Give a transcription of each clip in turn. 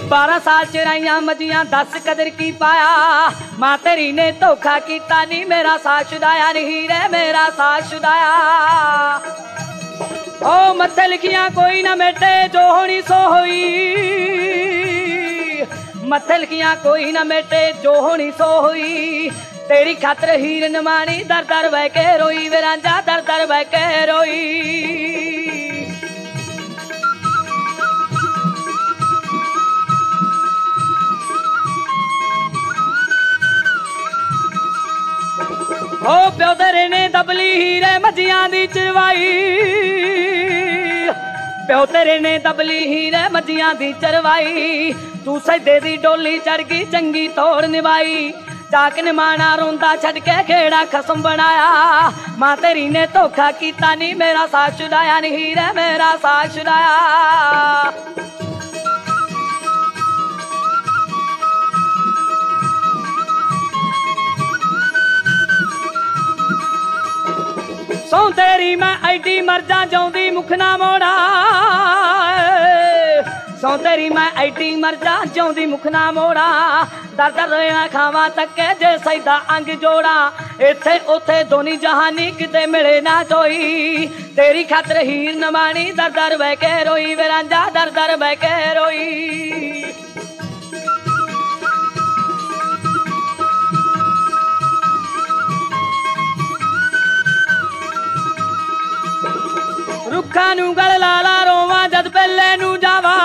12 साल चराइया मजियां, दस कदर की पाया। मां तेरी ने धोखा कीता नी, मेरा साथ छुड़ाया नहीं रे, मेरा साथ छुड़ाया। ओ मत्थे लिखियां कोई ना मेटे, जो होनी सो होई। मत्थे लिखियां कोई ना मेटे, जो होनी सो होई। तेरी खातर हीर नमानी, दर दर बह के रोई वे रांझा, दर दर बह के रोई। ओ प्यो तेरे ने दबली हीरे मजियां दी चरवाई। प्यो तेरे ने दबली हीरे मजियां दी चरवाई। तू सजदे दी डोली चढ़ गई, चंगी तोड़ निभाई। जाक निमाना रोंदा छड़ के खेड़ा खसम बनाया। मां तेरी ने धोखा कीता नी, मेरा साथ छुड़ाया नहीं रे, मेरा साथ छुड़ाया। सौ तेरी मैं ऐडी मर जा, जाऊंदी मुख ना मोड़ा। सौ तेरी मैं ऐडी मर जा, जाऊंदी मुख ना मोड़ा। दर दर रोया खावा तके जे सैदा अंग जोड़ा। इथे उथे दोनी जहानी किते मिले ना जोई। तेरी खातर हीर नमानी, दर दर बह के रोई वे रांझा, दर दर बह के रोई। रुखा नू गल लाला रोवा, जद पहले नू जावा।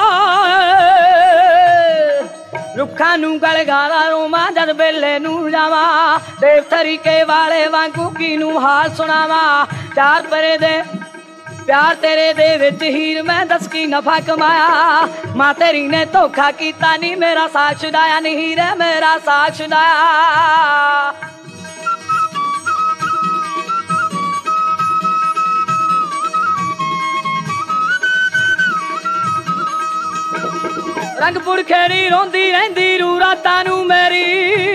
रुखा नू गल गाला रोवा, जद पहले नू जावा। देव तरीके वाले वांगू की नू हाल सुनावा। प्यार तेरे दे विच हीर मैं दस की नफा कमाया। मां तेरी ने धोखा कीता नी, मेरा साथ छुड़ाया नहीं रे, मेरा साथ छुड़ाया। रंगपुर खेड़ी रोंदी रहिंदी रू रातां नू मेरी।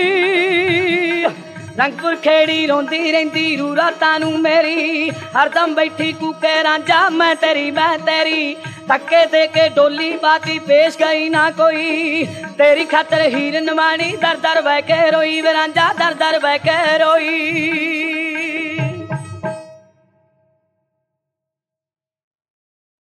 रंगपुर खेड़ी रोंदी रहिंदी रू रातां नू मेरी। हरदम बैठी कूके रांझा, मैं तेरी। धक्के दे के डोली बाकी पेश गई ना कोई। तेरी खातर हीर नमानी, दर दर बह के रोई वे रांझा, दर दर बह के रोई।